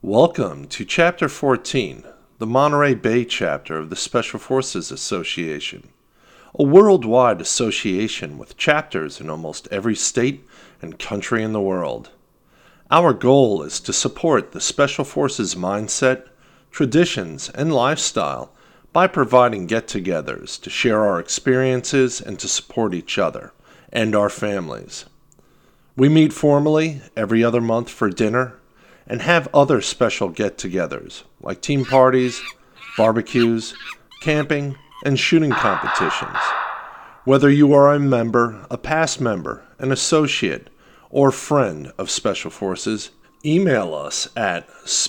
Welcome to Chapter 14, the Monterey Bay chapter of the Special Forces Association, a worldwide association with chapters in almost every state and country in the world. Our goal is to support the Special Forces mindset, traditions, and lifestyle by providing get-togethers to share our experiences and to support each other and our families. We meet formally every other month for dinner and have other special get-togethers like team parties, barbecues, camping, and shooting competitions. Whether you are a member, a past member, an associate, or friend of Special Forces, email us at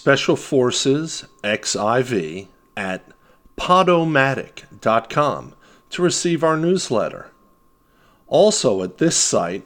specialforcesxiv@podomatic.com to receive our newsletter. Also at this site,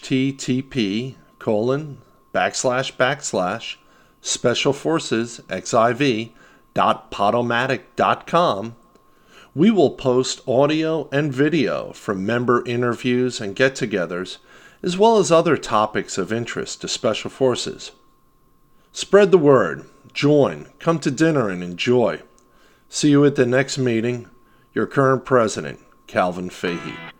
http://specialforcesxiv.podomatic.com, we will post audio and video from member interviews and get-togethers, as well as other topics of interest to Special Forces. Spread the word, join, come to dinner and enjoy. See you at the next meeting. Your current president, Calvin Fahey.